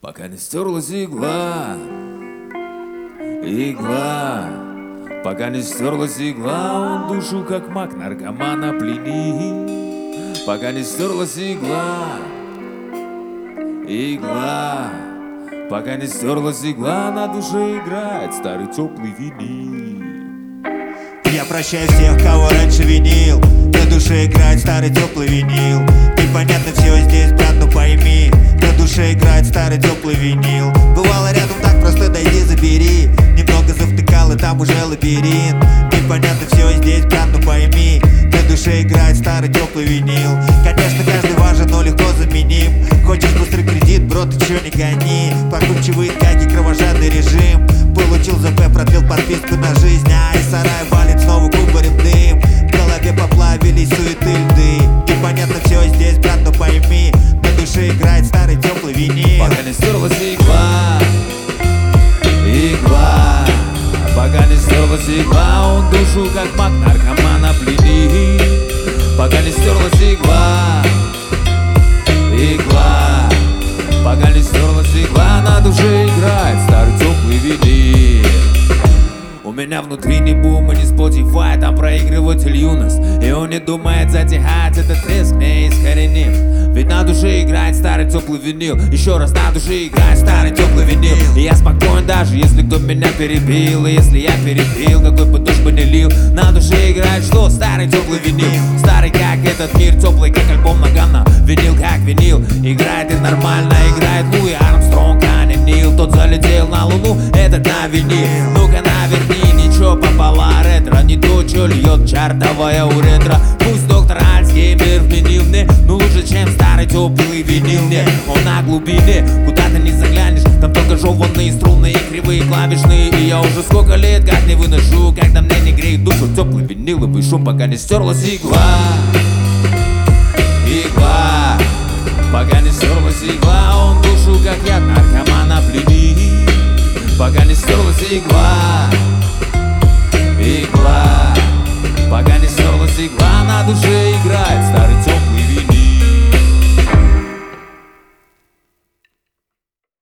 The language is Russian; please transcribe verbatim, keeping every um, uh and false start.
Пока не стерлась игла, игла. Пока не стерлась игла, он душу как маг наркомана пленит. Пока не стерлась игла, игла. Пока не стерлась игла, на душе играет старый теплый винил. Я прощаю всех, кого раньше винил. На душе играет старый теплый винил. Непонятно все здесь, брат, ну пойми. На душе играет старый теплый винил. Бывало рядом так просто, дойди, забери. Немного завтыкал, и там уже лабиринт. Непонятно все здесь, брат, ну пойми. На душе играет старый теплый винил. Конечно, каждый важен, но легко заменим. Хочешь быстрый кредит, бро, ты чё не гони. Покупчивый как и кровожадный режим. Получил ЗП, продлил подписку на жизнь. А из сарая валит снова кубарем дым. В голове поплавились суеты льды. Непонятно все здесь, брат, но пойми. На душе играет старый теплый винил. Пока не стерлась игла, игла. Пока не стерлась игла, он душу как маг наркомана пленит. Пока не стерлась игла, игла. Пока не стерлась игла, на душе играет старый теплый винил. У меня внутри не бум и не Spotify, там проигрыватель юность. И он не думает затихать, этот риск не искореним. Ведь на душе играет старый теплый винил. Еще раз, на душе играет старый теплый винил. И я спокоен, даже если кто меня перебил. И если я перепил, какой бы душ бы не лил. На душе играет что? Старый теплый винил. Старый как этот мир, теплый как альбом Нагана. Винил как винил, играет и нормально. Играет Луи Армстронг, а не Нил. Тот залетел на луну, этот на винил. Ну-ка наверни, ничего попало ретро. Не то, что льет чартовая уретра. Пусть доктор Альцгеймер вменил мне, ну лучше, чем старый теплый винил мне. Он на глубине, куда ты не заглянешь. Там только жеванные струны и кривые клавишные. И я уже сколько лет как не выношу, когда мне не греет душу теплый виниловый шум. Пока не стерлась игла, игла. Пока не стерлась игла, он душу как яд наркомана пленит. Пока не стерлась игла, игла. Пока не стерлась игла, на душе